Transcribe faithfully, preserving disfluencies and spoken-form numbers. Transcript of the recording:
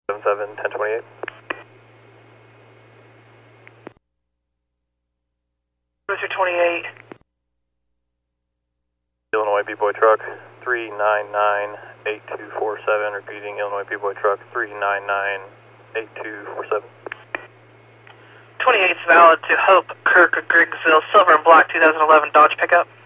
seven seven, ten twenty-eight. Cruiser twenty-eight. Illinois B-Boy truck, three nine nine, eight two four seven, repeating Illinois B-Boy truck, three nine nine, eight two four seven. twenty-eight's valid to Hope, Kirk, Griggsville, silver and black, two thousand eleven Dodge pickup.